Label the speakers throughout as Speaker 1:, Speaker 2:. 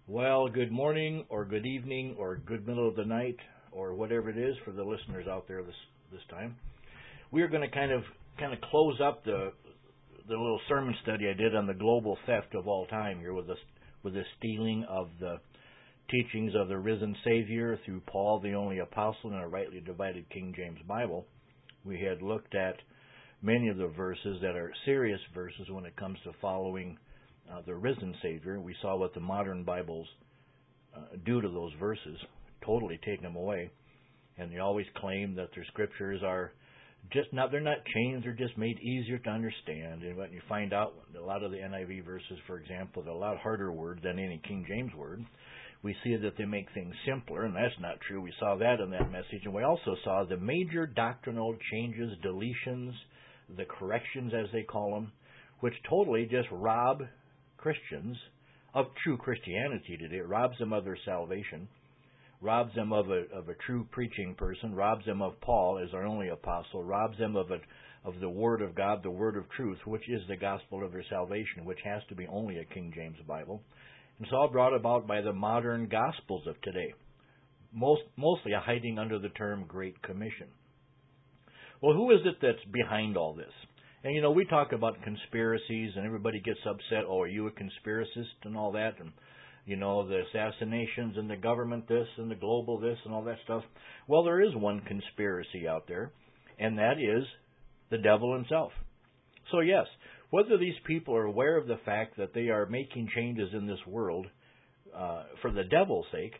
Speaker 1: Well, good morning or good evening or good middle of the night or whatever it is for the listeners out there this time. We are going to kind of close up the little sermon study I did on the global theft of all time here with the stealing of the teachings of the risen Savior through Paul, the only apostle in a rightly divided King James Bible. We had looked at many of the verses that are serious verses when it comes to following the risen Savior. We saw what the modern Bibles do to those verses, totally take them away. And they always claim that their scriptures are they're not changed, they're just made easier to understand. And when you find out a lot of the NIV verses, for example, they're a lot harder words than any King James word. We see that they make things simpler, and that's not true. We saw that in that message. And we also saw the major doctrinal changes, deletions, the corrections as they call them, which totally just rob Christians of true Christianity today. It robs them of their salvation, robs them of a true preaching person, robs them of Paul as our only apostle, robs them of the Word of God, the Word of truth, which is the gospel of their salvation, which has to be only a King James Bible. And it's all brought about by the modern gospels of today, mostly hiding under the term Great Commission. Well, who is it that's behind all this? And, we talk about conspiracies, and everybody gets upset, are you a conspiracist and all that, and, the assassinations and the government this and the global this and all that stuff. Well, there is one conspiracy out there, and that is the devil himself. So, yes, whether these people are aware of the fact that they are making changes in this world for the devil's sake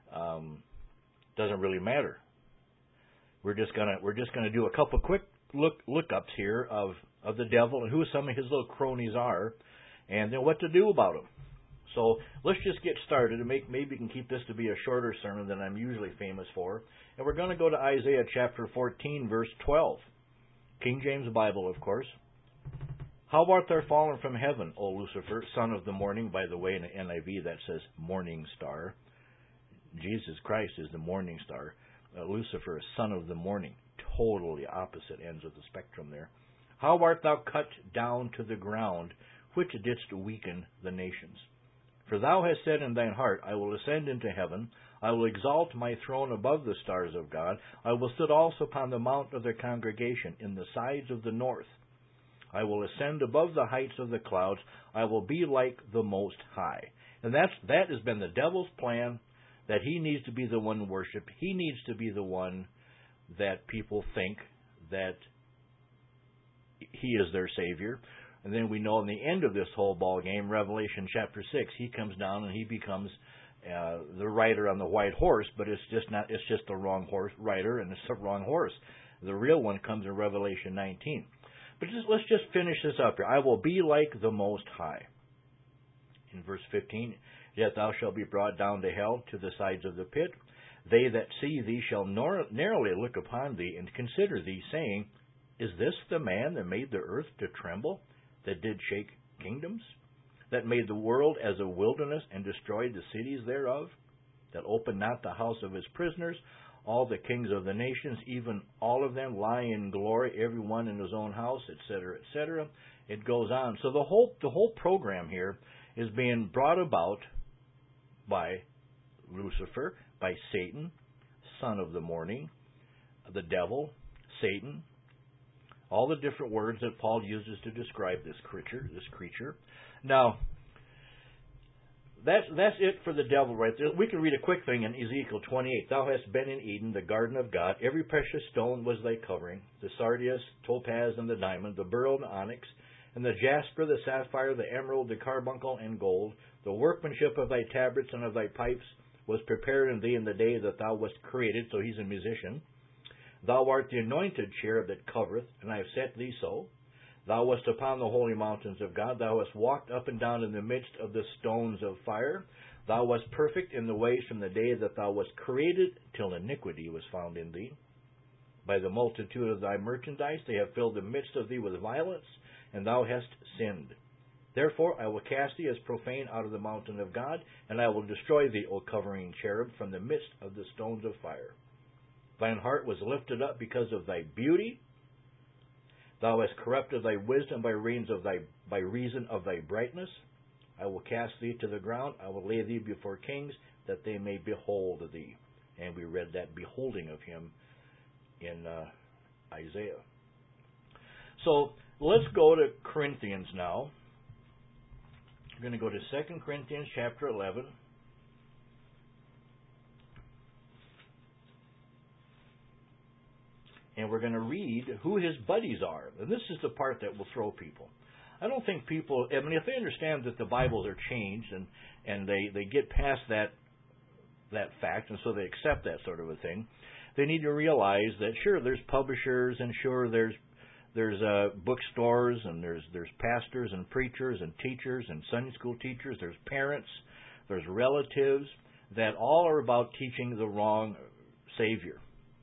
Speaker 1: doesn't really matter. We're just gonna do a couple quick lookups here of the devil and who some of his little cronies are, and then what to do about them. So let's just get started, and maybe we can keep this to be a shorter sermon than I'm usually famous for. And we're going to go to Isaiah chapter 14, verse 12. King James Bible, of course. How art thou fallen from heaven, O Lucifer, son of the morning? By the way, in the NIV that says morning star. Jesus Christ is the morning star. Lucifer is son of the morning. Totally opposite ends of the spectrum there. How art thou cut down to the ground, which didst weaken the nations? For thou hast said in thine heart, I will ascend into heaven, I will exalt my throne above the stars of God, I will sit also upon the mount of their congregation in the sides of the north. I will ascend above the heights of the clouds, I will be like the Most High. And that has been the devil's plan, that he needs to be the one worshipped. He needs to be the one that people think that he is their Savior. And then we know in the end of this whole ball game, Revelation chapter 6, he comes down and he becomes the rider on the white horse, but it's just the wrong horse rider, and it's the wrong horse. The real one comes in Revelation 19. But let's just finish this up here. I will be like the Most High. In verse 15, yet thou shalt be brought down to hell, to the sides of the pit. They that see thee shall narrowly look upon thee, and consider thee, saying, Is this the man that made the earth to tremble, that did shake kingdoms, that made the world as a wilderness, and destroyed the cities thereof, that opened not the house of his prisoners? All the kings of the nations, even all of them, lie in glory, every one in his own house, etc., etc. It goes on. So the whole program here is being brought about by Lucifer, by Satan, son of the morning, the devil, Satan, all the different words that Paul uses to describe this creature. Now, that's it for the devil right there. We can read a quick thing in Ezekiel 28. Thou hast been in Eden, the garden of God. Every precious stone was thy covering, the sardius, topaz, and the diamond, the beryl and onyx, and the jasper, the sapphire, the emerald, the carbuncle, and gold. The workmanship of thy tabrets and of thy pipes was prepared in thee in the day that thou wast created. So he's a musician. Thou art the anointed cherub that covereth, and I have set thee so. Thou wast upon the holy mountains of God. Thou hast walked up and down in the midst of the stones of fire. Thou wast perfect in the ways from the day that thou wast created, till iniquity was found in thee. By the multitude of thy merchandise they have filled the midst of thee with violence, and thou hast sinned. Therefore I will cast thee as profane out of the mountain of God, and I will destroy thee, O covering cherub, from the midst of the stones of fire. Thine heart was lifted up because of thy beauty. Thou hast corrupted thy wisdom by reason of thy brightness. I will cast thee to the ground. I will lay thee before kings, that they may behold thee. And we read that beholding of him in Isaiah. So let's go to Corinthians now. We're going to go to 2 Corinthians chapter 11. And we're going to read who his buddies are. And this is the part that will throw people. I don't think people, I mean, if they understand that the Bibles are changed and they get past that fact, and so they accept that sort of a thing, they need to realize that, sure, there's publishers, and sure, there's bookstores, and there's pastors and preachers and teachers and Sunday school teachers, there's parents, there's relatives, that all are about teaching the wrong Savior.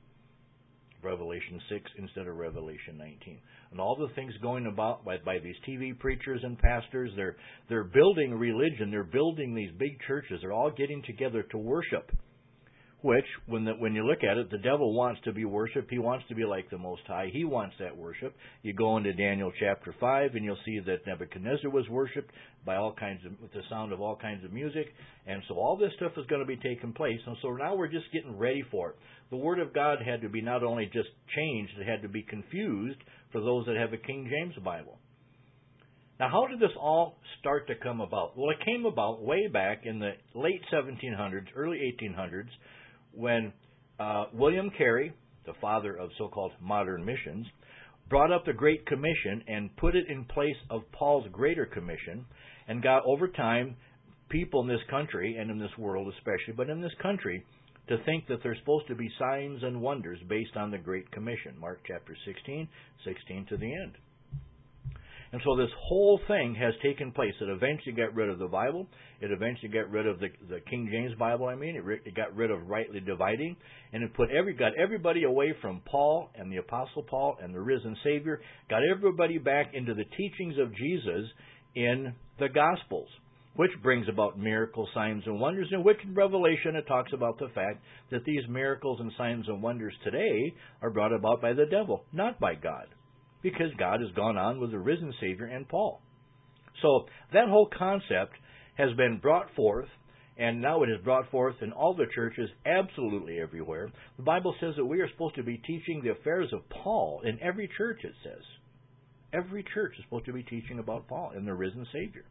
Speaker 1: Revelation 6 instead of Revelation 19. And all the things going about by these TV preachers and pastors, they're building religion, they're building these big churches, they're all getting together to worship. Which, when you look at it, the devil wants to be worshipped. He wants to be like the Most High. He wants that worship. You go into Daniel chapter 5, and you'll see that Nebuchadnezzar was worshipped by with the sound of all kinds of music. And so all this stuff is going to be taking place. And so now we're just getting ready for it. The Word of God had to be not only just changed, it had to be confused for those that have a King James Bible. Now, how did this all start to come about? Well, it came about way back in the late 1700s, early 1800s, when William Carey, the father of so-called modern missions, brought up the Great Commission and put it in place of Paul's Greater Commission, and got, over time, people in this country, and in this world especially, but in this country, to think that there's supposed to be signs and wonders based on the Great Commission. Mark chapter 16 to the end. And so this whole thing has taken place. It eventually got rid of the Bible. It eventually got rid of the King James Bible, It got rid of rightly dividing. And it got everybody away from Paul and the Apostle Paul and the risen Savior. Got everybody back into the teachings of Jesus in the Gospels, which brings about miracles, signs, and wonders, in which in Revelation it talks about the fact that these miracles and signs and wonders today are brought about by the devil, not by God. Because God has gone on with the risen Savior and Paul. So that whole concept has been brought forth, and now it is brought forth in all the churches, absolutely everywhere. The Bible says that we are supposed to be teaching the affairs of Paul in every church, it says. Every church is supposed to be teaching about Paul and the risen Savior.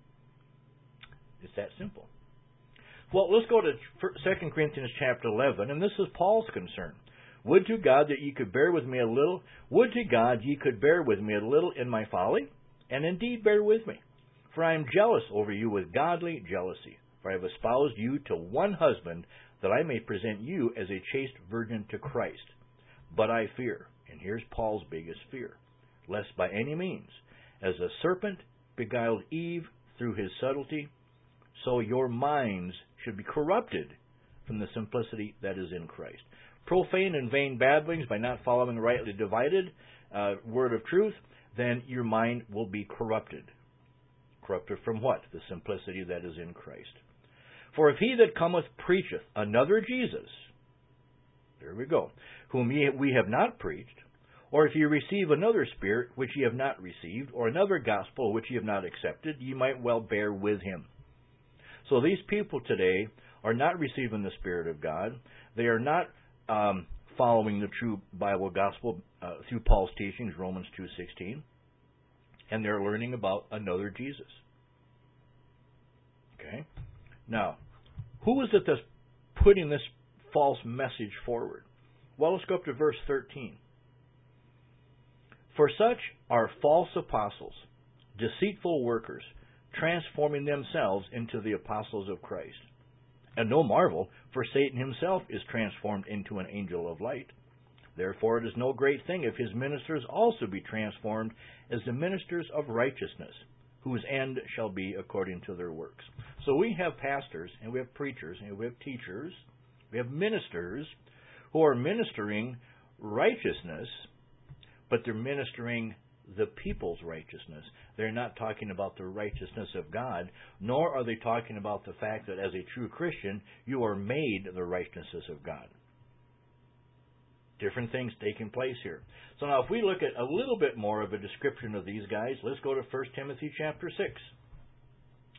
Speaker 1: It's that simple. Well, let's go to 2 Corinthians chapter 11, and this is Paul's concern. Would to God that ye could bear with me a little. Would to God ye could bear with me a little in my folly, and indeed bear with me. For I am jealous over you with godly jealousy. For I have espoused you to one husband, that I may present you as a chaste virgin to Christ. But I fear, and here's Paul's biggest fear, lest by any means, as the serpent beguiled Eve through his subtlety, so your minds should be corrupted from the simplicity that is in Christ. Profane and vain babblings, by not following rightly divided word of truth, then your mind will be corrupted. Corrupted from what? The simplicity that is in Christ. For if he that cometh preacheth another Jesus, there we go, whom we have not preached, or if ye receive another spirit which ye have not received, or another gospel which ye have not accepted, ye might well bear with him. So these people today are not receiving the Spirit of God. They are not following the true Bible gospel through Paul's teachings, Romans 2:16, and they're learning about another Jesus. Okay? Now, who is it that's putting this false message forward? Well, let's go up to verse 13. For such are false apostles, deceitful workers, transforming themselves into the apostles of Christ. And no marvel, for Satan himself is transformed into an angel of light. Therefore it is no great thing if his ministers also be transformed as the ministers of righteousness, whose end shall be according to their works. So we have pastors, and we have preachers, and we have teachers, we have ministers who are ministering righteousness, but they're ministering the people's righteousness. They're not talking about the righteousness of God, nor are they talking about the fact that as a true Christian, you are made the righteousness of God. Different things taking place here. So now if we look at a little bit more of a description of these guys, let's go to 1 Timothy chapter 6.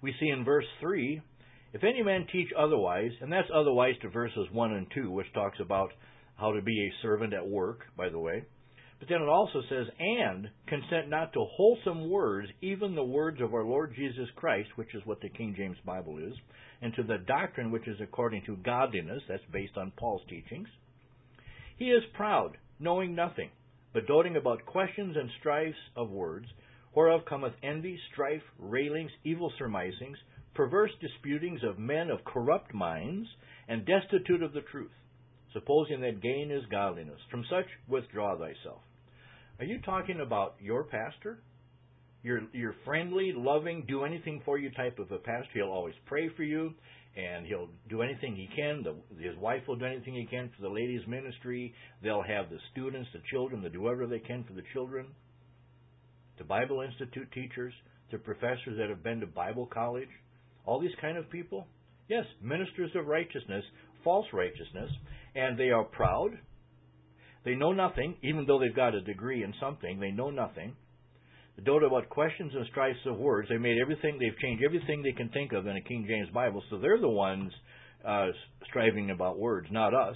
Speaker 1: We see in verse 3, if any man teach otherwise, and that's otherwise to verses 1 and 2, which talks about how to be a servant at work, by the way. But then it also says, and consent not to wholesome words, even the words of our Lord Jesus Christ, which is what the King James Bible is, and to the doctrine which is according to godliness, that's based on Paul's teachings. He is proud, knowing nothing, but doting about questions and strifes of words, whereof cometh envy, strife, railings, evil surmisings, perverse disputings of men of corrupt minds, and destitute of the truth, supposing that gain is godliness. From such withdraw thyself. Are you talking about your pastor? Your friendly, loving, do anything for you type of a pastor. He'll always pray for you, and he'll do anything he can. His wife will do anything he can for the ladies' ministry. They'll have the students, the children, they'll do whatever they can for the children. The Bible Institute teachers, the professors that have been to Bible college, all these kind of people. Yes, ministers of righteousness, false righteousness, and they are proud. They know nothing, even though they've got a degree in something. They know nothing. They dote about questions and strifes of words. They've changed everything they can think of in a King James Bible, so they're the ones striving about words, not us.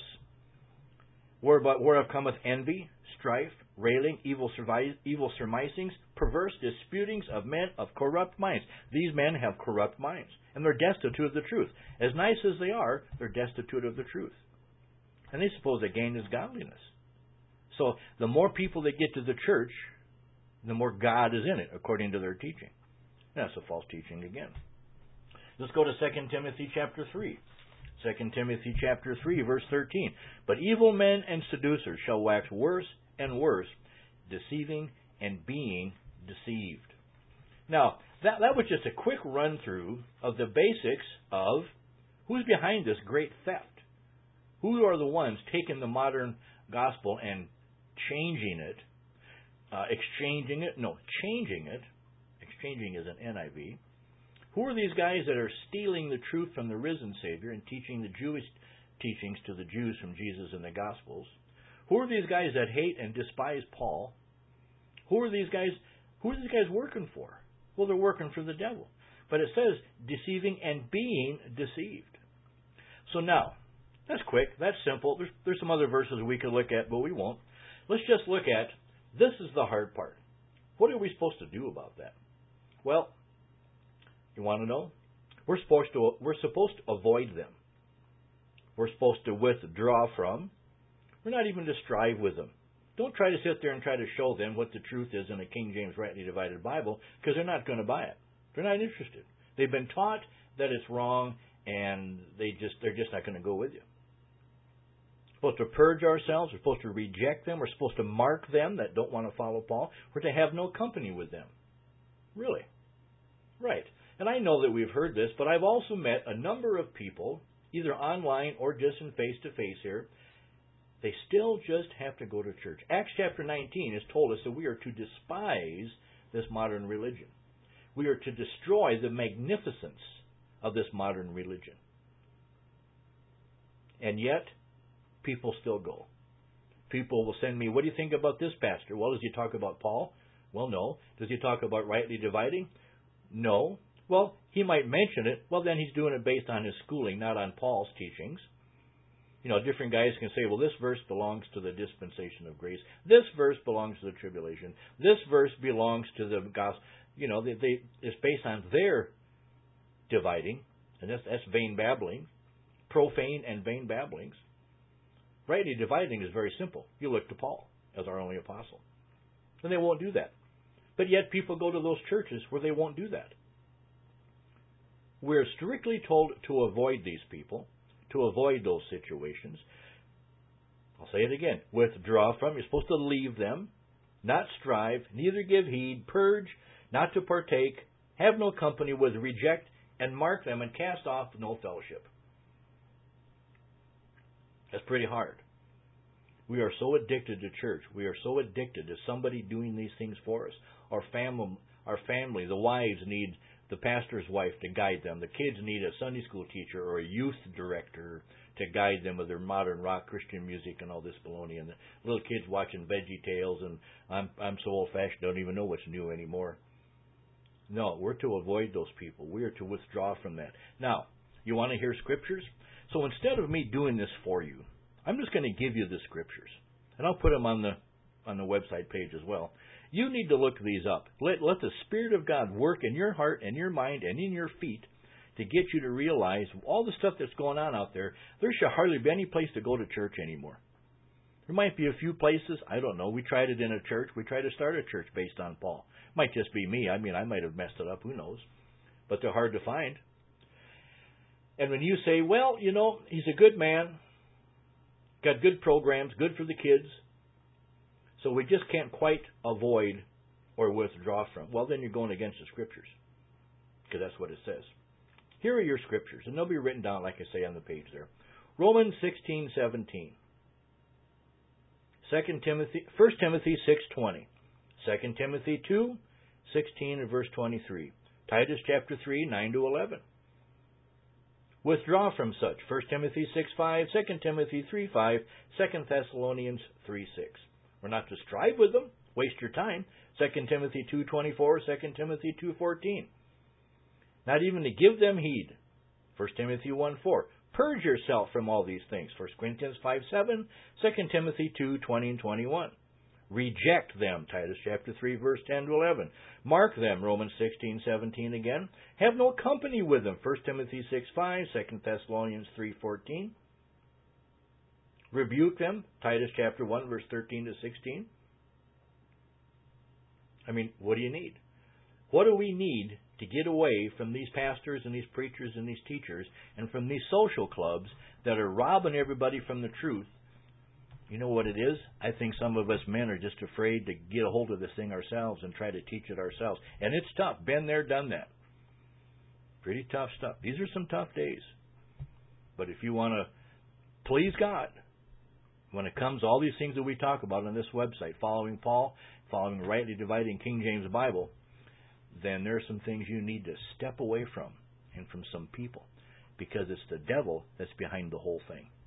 Speaker 1: Whereof cometh envy, strife, railing, evil surmisings, perverse disputings of men of corrupt minds. These men have corrupt minds, and they're destitute of the truth. As nice as they are, they're destitute of the truth. And they suppose that gain is godliness. So the more people that get to the church, the more God is in it, according to their teaching. That's a false teaching again. Let's go to 2 Timothy chapter 3. 2 Timothy chapter 3, verse 13. But evil men and seducers shall wax worse and worse, deceiving and being deceived. Now, that was just a quick run-through of the basics of who's behind this great theft. Who are the ones taking the modern gospel and changing it, changing it. Exchanging is an NIV. Who are these guys that are stealing the truth from the risen Savior and teaching the Jewish teachings to the Jews from Jesus in the Gospels? Who are these guys that hate and despise Paul? Who are these guys working for? Well, they're working for the devil. But it says deceiving and being deceived. So now, that's quick, that's simple. There's some other verses we could look at, but we won't. Let's just look at, this is the hard part. What are we supposed to do about that? Well, you want to know? We're supposed to avoid them. We're supposed to withdraw from. We're not even to strive with them. Don't try to sit there and try to show them what the truth is in a King James rightly divided Bible, because they're not going to buy it. They're not interested. They've been taught that it's wrong, and they're just not going to go with you. We're supposed to purge ourselves. We're supposed to reject them. We're supposed to mark them that don't want to follow Paul. We're to have no company with them. Really? Right. And I know that we've heard this, but I've also met a number of people, either online or just in face-to-face here. They still just have to go to church. Acts chapter 19 has told us that we are to despise this modern religion. We are to destroy the magnificence of this modern religion. And yet, people still go. People will send me, what do you think about this pastor? Well, does he talk about Paul? Well, no. Does he talk about rightly dividing? No. Well, he might mention it. Well, then he's doing it based on his schooling, not on Paul's teachings. You know, different guys can say, well, this verse belongs to the dispensation of grace. This verse belongs to the tribulation. This verse belongs to the gospel. You know, it's based on their dividing, and that's vain babbling, profane and vain babblings. Rightly dividing is very simple. You look to Paul as our only apostle. And they won't do that. But yet people go to those churches where they won't do that. We're strictly told to avoid these people, to avoid those situations. I'll say it again. Withdraw from. You're supposed to leave them, not strive, neither give heed, purge, not to partake, have no company with, reject, and mark them, and cast off no fellowship. That's pretty hard. We are so addicted to church. We are so addicted to somebody doing these things for us. Our family, the wives need the pastor's wife to guide them. The kids need a Sunday school teacher or a youth director to guide them with their modern rock Christian music and all this baloney. And the little kids watching Veggie Tales, and I'm so old-fashioned, don't even know what's new anymore. No, we're to avoid those people. We are to withdraw from that. Now, you want to hear scriptures? So instead of me doing this for you, I'm just going to give you the scriptures. And I'll put them on the website page as well. You need to look these up. Let the Spirit of God work in your heart and your mind and in your feet to get you to realize all the stuff that's going on out there. There should hardly be any place to go to church anymore. There might be a few places. I don't know. We tried it in a church. We tried to start a church based on Paul. Might just be me. I mean, I might have messed it up. Who knows? But they're hard to find. And when you say, well, you know, he's a good man, got good programs, good for the kids, so we just can't quite avoid or withdraw from, well, then you're going against the Scriptures, because that's what it says. Here are your Scriptures, and they'll be written down, like I say, on the page there. Romans 16:17. 1 Timothy 6:20. 2 Timothy 2:16 and verse 23. Titus chapter 3, 9-11. Withdraw from such. 1 Timothy 6:5, 2 Timothy 3:5, 2 Thessalonians 3:6. We're not to strive with them. Waste your time. 2 Timothy 2:24, 2 Timothy 2:14. Not even to give them heed. 1 Timothy 1:4. Purge yourself from all these things. 1 Corinthians 5:7, 2 Timothy 2:20 and 21. Reject them. Titus chapter 3, verse 10-11. Mark them. Romans 16:17 again. Have no company with them. 1 Timothy 6:5, 2 Thessalonians 3:14. Rebuke them. Titus chapter 1, verse 13-16. I mean, what do you need? What do we need to get away from these pastors and these preachers and these teachers and from these social clubs that are robbing everybody from the truth? You know what it is? I think some of us men are just afraid to get a hold of this thing ourselves and try to teach it ourselves. And it's tough. Been there, done that. Pretty tough stuff. These are some tough days. But if you want to please God, when it comes to all these things that we talk about on this website, following Paul, following rightly dividing King James Bible, then there are some things you need to step away from and from some people, because it's the devil that's behind the whole thing.